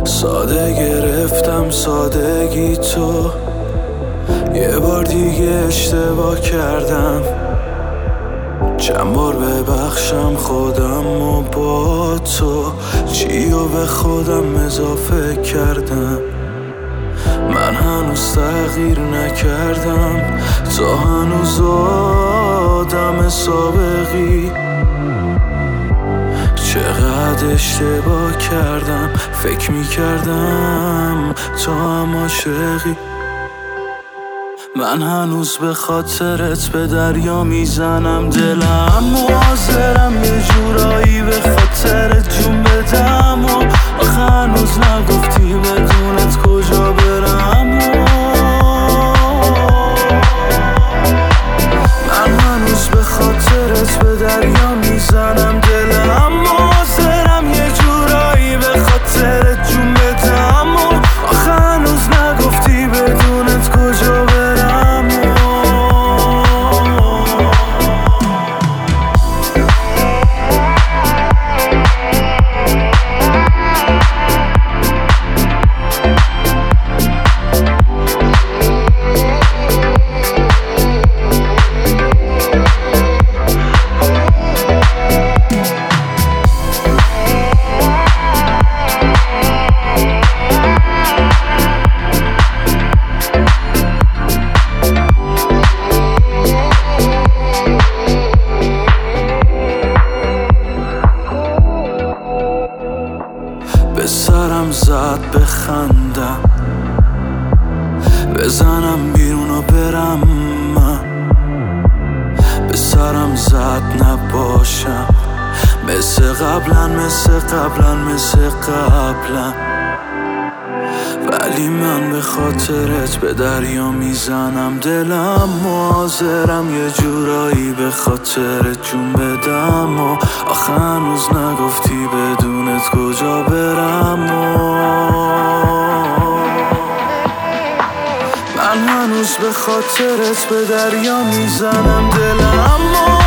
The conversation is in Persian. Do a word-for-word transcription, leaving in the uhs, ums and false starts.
ساده گرفتم سادگی تو، یه بار دیگه اشتباه کردم، چند بار ببخشم خودم و با تو چیو به خودم اضافه کردم. من هنوز تغییر نکردم، تو هنوز آدم سابقی. چقدر اشتباه کردم، فکر میکردم تو هم عاشقی. من هنوز به خاطرت به دریا میزنم دلم و حاضرم یه جورایی به خاطرت جون بدم و آخه هنوز نگفتی بدونت کجا برم. من هنوز به خاطرت به دریا میزنم دلم و حاضرم یه جورایی به خاطرت جون بدم و آخه هنوز نگفتی بدونت کجا برم. به سرم زد بخندم، بزنم بیرون و برم. من به سرم زد نباشم مثل قبلا مثل قبلا مثل قبلا، ولی من به خاطرت به دریا میزنم دلم و حاضرم یه جورایی به خاطرت جون بدم و آخه هنوز نگفتی بدونت کجا برم. و من هنوز به خاطرت به دریا میزنم دلم و